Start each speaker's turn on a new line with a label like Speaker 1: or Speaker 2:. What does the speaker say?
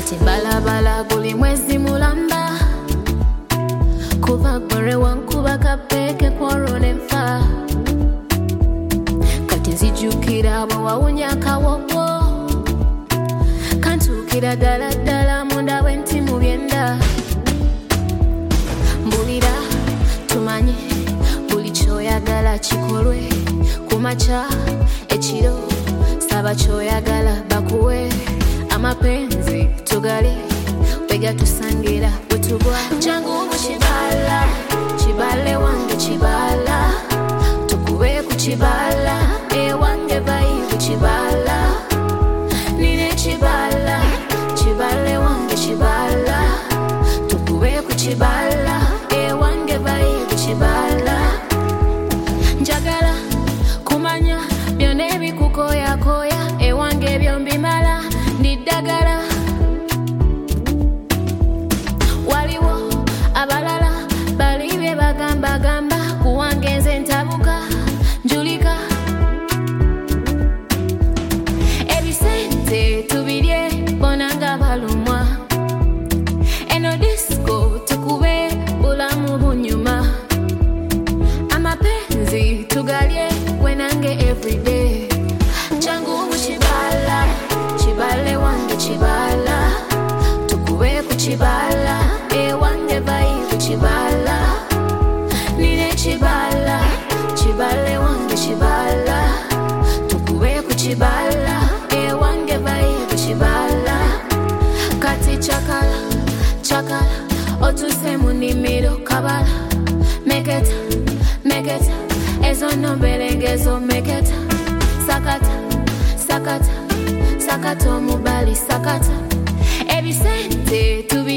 Speaker 1: kati balabala guli mwezi mulamba kuva gwere wankuba kapeke kworone nfa kati nzijukira bwe wawunya kawopo kantukira ddala ddala munda bwenti mu byenda mbulira tumanye buli kyoyagala kikolwe kumaca ekiro saba kyoyagala bakuwe amapenzi tugali wega tusangira bwetugwa jangu mukibala kibale wange kibala tukube ku kibala ewange bayi ku kibala nine kibala kibale wange kibala tukube ku kibala ewange bayi ku kibala njagala kumanya byonna ebikukoyakoya ewange byombimala ndiddagala waliwo abalala bali bye bagambagamba kuwange nze ntabuka njulika ebisente tubirye bonanga balumwa eno disco tukube bulamu bunyuma amapenzi tugalye wenange everyday jangu mukibala kibale wange kibala tukube ku kibala ewange bayi ku kibala nine kibala kibale wange kibala tukube ku kibala ewange bayi ku kibala kati chakala chakala otuse mu nimiro kabala meketa meketa ezo nomberengezo meketa sakata sakata sakata omubali sakata ebisente